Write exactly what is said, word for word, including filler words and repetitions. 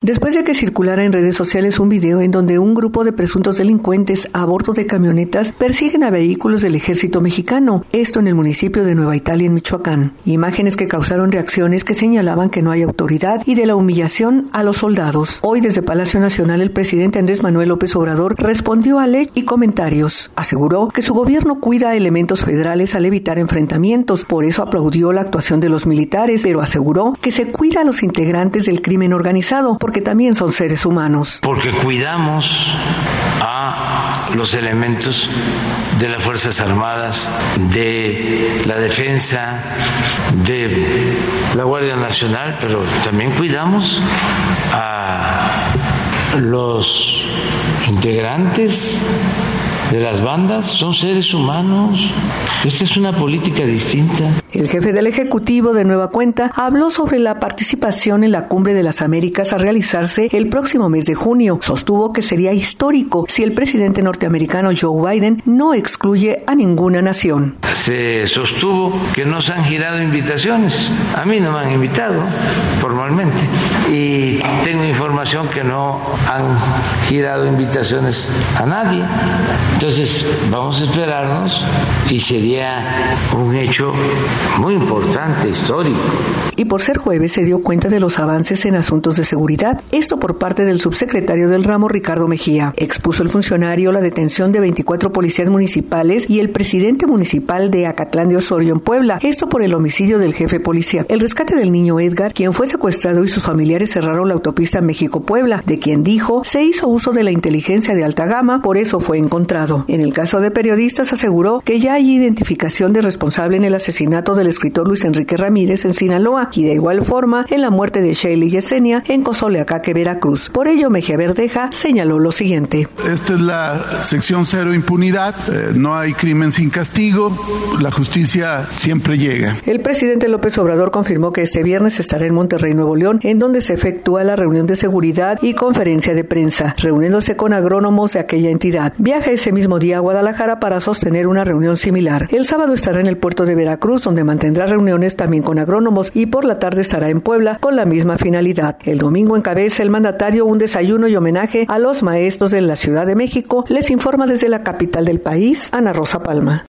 después de que circulara en redes sociales un video en donde un grupo de presuntos delincuentes a bordo de camionetas persiguen a vehículos del ejército mexicano, esto en el municipio de Nueva Italia, en Michoacán. Imágenes que causaron reacciones que señalaban que no hay autoridad y de la humillación a los soldados. Hoy, desde Palacio Nacional, el presidente Andrés Manuel López Obrador respondió a ley y comentarios. Aseguró que su gobierno cuida a elementos federales al evitar enfrentamientos, por eso aplaudió la actuación de los militares, pero aseguró que se cuida a los integrantes del crimen organizado, porque también son seres humanos. Porque cuidamos a los elementos de las Fuerzas Armadas, de la Defensa, de la Guardia Nacional, pero también cuidamos a los integrantes de las bandas, son seres humanos. Esta es una política distinta. El jefe del Ejecutivo, de nueva cuenta, habló sobre la participación en la Cumbre de las Américas a realizarse el próximo mes de junio. Sostuvo que sería histórico si el presidente norteamericano Joe Biden no excluye a ninguna nación. Se sostuvo que no se han girado invitaciones. A mí no me han invitado formalmente. Y tengo información que no han girado invitaciones a nadie. Entonces, vamos a esperarnos y sería un hecho muy importante, histórico. Y por ser jueves se dio cuenta de los avances en asuntos de seguridad, esto por parte del subsecretario del ramo, Ricardo Mejía. Expuso el funcionario la detención de veinticuatro policías municipales y el presidente municipal de Acatlán de Osorio, en Puebla, esto por el homicidio del jefe policía. El rescate del niño Edgar, quien fue secuestrado y sus familiares cerraron la autopista México-Puebla, de quien dijo se hizo uso de la inteligencia de alta gama, por eso fue encontrado. En el caso de periodistas, aseguró que ya hay identificación de responsable en el asesinato del escritor Luis Enrique Ramírez en Sinaloa y de igual forma en la muerte de Sheila Yesenia en Cozoleacaque, Veracruz. Por ello, Mejía Verdeja señaló lo siguiente. Esta es la sección cero impunidad, eh, no hay crimen sin castigo, la justicia siempre llega. El presidente López Obrador confirmó que este viernes estará en Monterrey, Nuevo León, en donde se efectúa la reunión de seguridad y conferencia de prensa, reuniéndose con agrónomos de aquella entidad. Viaja ese mismo día a Guadalajara para sostener una reunión similar. El sábado estará en el puerto de Veracruz, donde mantendrá reuniones también con agrónomos, y por la tarde estará en Puebla con la misma finalidad. El domingo encabeza el mandatario un desayuno y homenaje a los maestros de la Ciudad de México. Les informa desde la capital del país, Ana Rosa Palma.